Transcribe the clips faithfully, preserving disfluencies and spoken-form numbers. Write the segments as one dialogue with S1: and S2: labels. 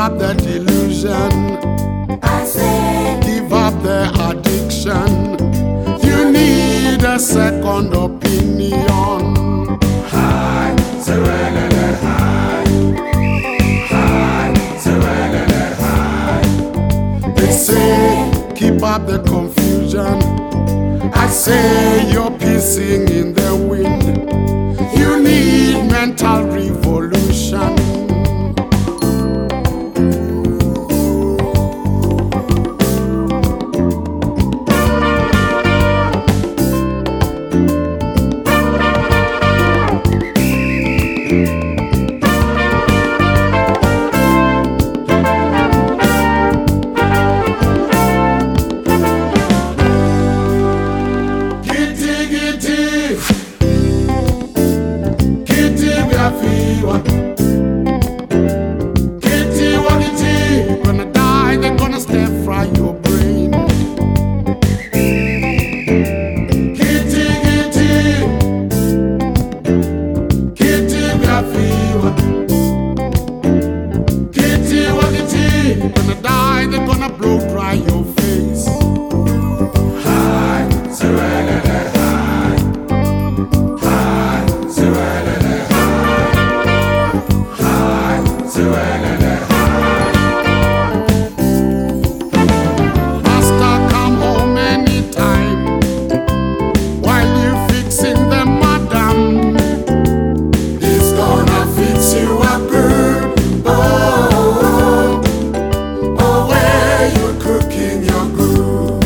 S1: up the delusion.
S2: I say,
S1: Give up the addiction. You need a second opinion.
S3: High, serenity, high. High, serenity, high.
S1: They say, keep up the confusion. I say, you're pissing in the wind. You need mental revolution. Fever. Kitty, what it is? Gonna die, they're gonna stir fry your brain. Kitty, kitty, kitty, got fever. Kitty, what it is? Gonna die, they're gonna blow dry your face.
S3: High, serenity, high. High, serenity.
S1: Master, come home anytime while you fixing the madam.
S3: He's gonna fix you up good. Oh, oh, oh, where you're cooking your goose.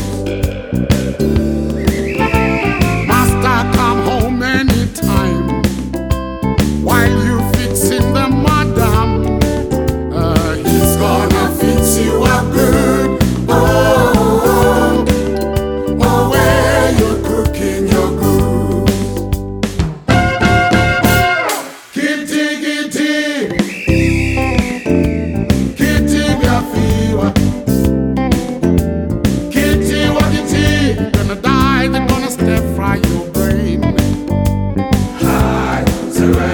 S1: Master, come home anytime while you fixing the madam. Uh, he's
S3: Gonna fix you up good. Oh, oh, oh, where you're cooking your goose.
S1: Kitty, kitty, kitty, got fever. Kitty, what it is? Gonna die, they're gonna stir fry your brain.
S3: High, serenity.